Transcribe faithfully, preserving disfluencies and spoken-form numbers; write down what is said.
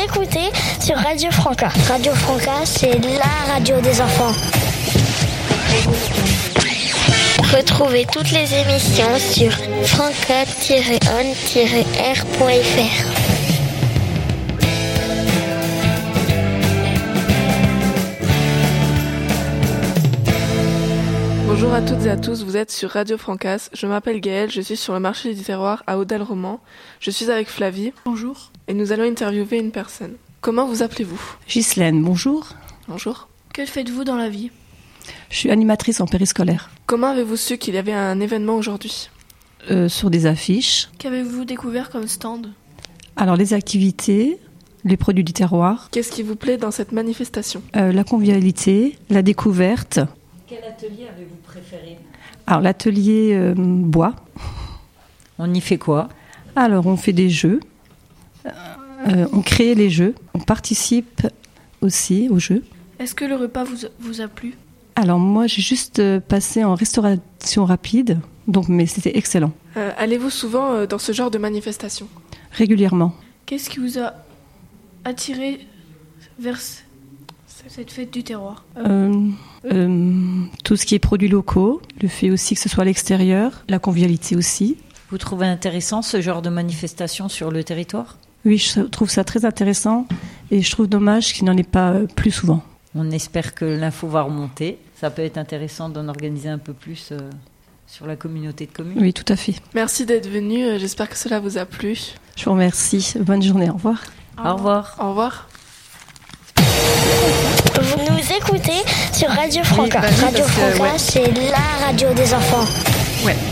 écoutez sur Radio Franca. Radio Franca, c'est la radio des enfants. Retrouvez toutes les émissions sur franca tiret on tiret r point f r. Bonjour à toutes et à tous, vous êtes sur Radio Francas. Je m'appelle Gaëlle, je suis sur le marché du terroir à Audel-Roman. Je suis avec Flavie. Bonjour. Et nous allons interviewer une personne. Comment vous appelez-vous ? Ghislaine, bonjour. Bonjour. Que faites-vous dans la vie ? Je suis animatrice en périscolaire. Comment avez-vous su qu'il y avait un événement aujourd'hui ? Euh, sur des affiches. Qu'avez-vous découvert comme stand ? Alors les activités, les produits du terroir. Qu'est-ce qui vous plaît dans cette manifestation ? euh, La convivialité, la découverte. Quel atelier avez-vous préféré ? Alors l'atelier euh, bois. On y fait quoi ? Alors on fait des jeux. Euh, on crée les jeux. On participe aussi aux jeux. Est-ce que le repas vous, vous a plu ? Alors moi j'ai juste euh, passé en restauration rapide, donc mais c'était excellent. Euh, allez-vous souvent euh, dans ce genre de manifestation ? Régulièrement. Qu'est-ce qui vous a attiré vers cette fête du terroir ? Euh, euh, tout ce qui est produits locaux, le fait aussi que ce soit à l'extérieur, la convivialité aussi. Vous trouvez intéressant ce genre de manifestation sur le territoire ? Oui, je trouve ça très intéressant et je trouve dommage qu'il n'en ait pas euh, plus souvent. On espère que l'info va remonter. Ça peut être intéressant d'en organiser un peu plus euh, sur la communauté de communes. Oui, tout à fait. Merci d'être venu, euh, j'espère que cela vous a plu. Je vous remercie. Bonne journée, au revoir. Au revoir. Au revoir. Vous nous écoutez sur Radio Franca. Oui, vas-y, Radio parce que, Franca, ouais. c'est la radio des enfants. Ouais.